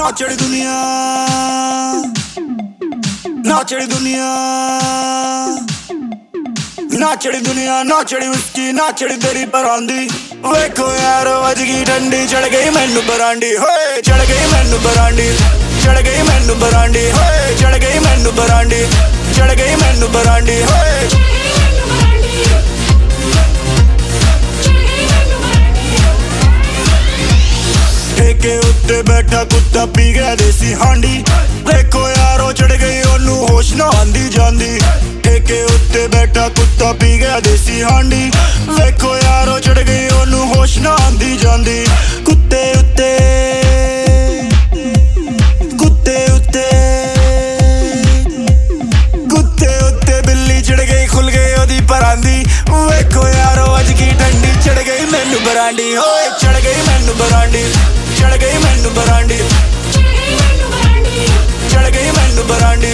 नाचड़ी दुनिया, नाचड़ी दुनिया, नाचड़ी दुनिया, नाचड़ी उसकी, नाचड़ी तेरी परांदी। वेखो यार अज की ठंडी, चढ़ गई मैनू बरांडी, होए चढ़ गई मैनू बरांडी, चढ़ गई मैनू बरांडी, होए चढ़ गई मैनू बरांडी, चढ़ गई मैनू बरांडी, होए। ठेके उत्ते बैठा कुत्ता पी गया देसी हांडी, देखो यारो चढ़ गई ओनू होश ना आंदी जांदी। ठेके उत्ते बैठा कुत्ता पी गया देसी हांडी, देखो यारो चढ़ गई ओनू होश ना आंदी जांदी। कुत्ते उत्ते, कुत्ते उत्ते, कुत्ते उत्ते बिल्ली चढ़ गई, खुल गई ओदी परांदी। देखो यारो अज की ठंडी, चढ़ गई मैनू बरांडी, होए चढ़ गई मैनू बरांडी, चढ़ गई मैनू बरांडी, चढ़ गई मैनू बरांडी।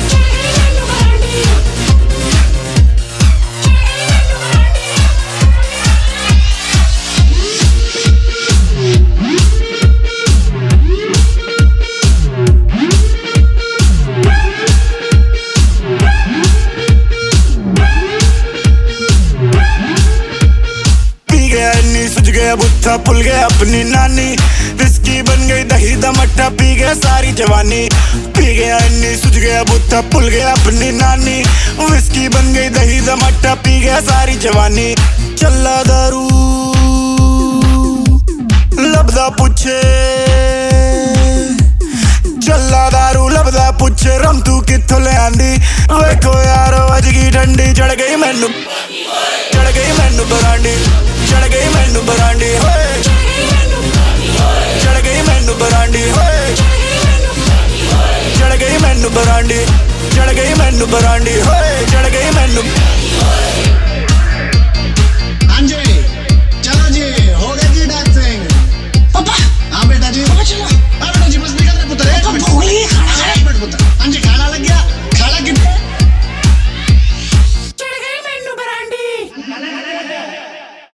सुझ गया बुत्था, भूल गया अपनी नानी, विस्की बन गई दही दा मट्ठा, पी गया सारी जवानी। पी गया इन्नी सुझ गया बुत्था, भूल गया अपनी नानी, विस्की बन गई दही दा मट्ठा, पी गया सारी जवानी। चला दारू लभदा पुछे, चला दारू लभदा पुछे, रम तू कित्थों ले आंदी। वेखो यारो अज की ठंडी, चढ़ गई मैनू, चढ़ गई मैनू बरांडी, चढ़ गई मैनू बरांडी, होए चढ़ गई मैनू बरांडी, होए चढ़ गई मैनू बरांडी, चढ़ गई मैनू बरांडी, होए चढ़ गई मैनू।